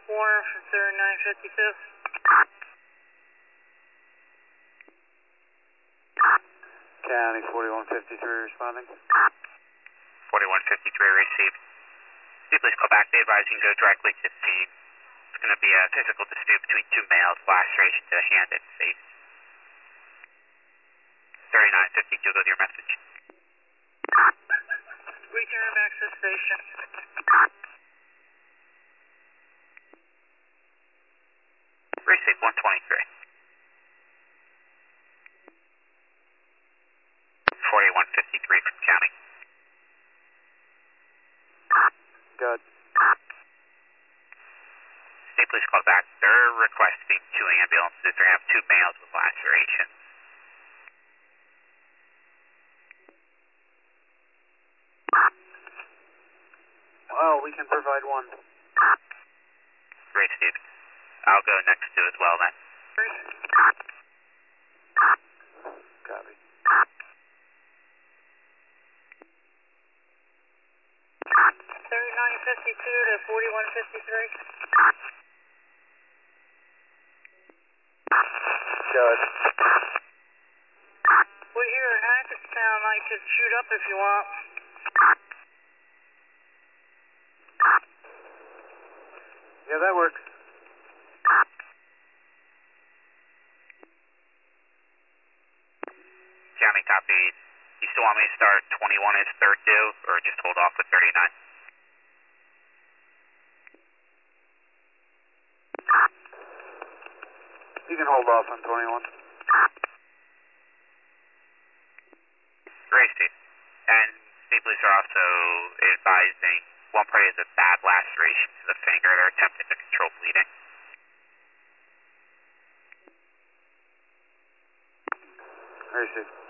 Warner from 3952. County 4153 responding. 4153 received. Please call back. They advise you can go directly to the scene. It's going to be a physical dispute between two males, laceration to the hand and face. 3952, go to your message. Return back to the station. Receive 123. 4153 from county. Good. State police call back. They're requesting two ambulances. They're going to have two males with lacerations. Well, we can provide one. Great, Steve. I'll go next to as well then. Copy. 3952 to 4153. Good. We're here in Hackettstown. I could shoot up if you want. Yeah, that works. County copy. You still want me to start 21 as third due, or just hold off with 39? You can hold off on 21. Great, Steve. And state police are also advising one party has a bad laceration to the finger. They're attempting to control bleeding. Receive.